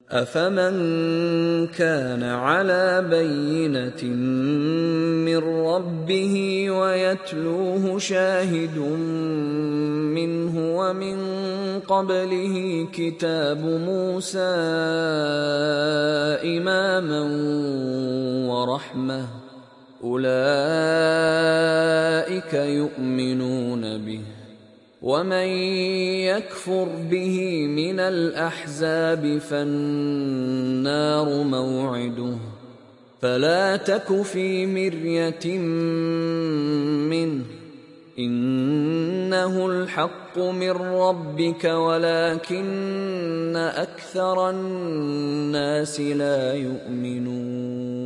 أفمن كان على بينة من ربه ويتلوه شاهد منه ومن قبله كتاب موسى إماما ورحمة أولئك يؤمنون به ومن يكفر به من الأحزاب فالنار موعده فلا تك في مرية منه إنه الحق من ربك ولكن أكثر الناس لا يؤمنون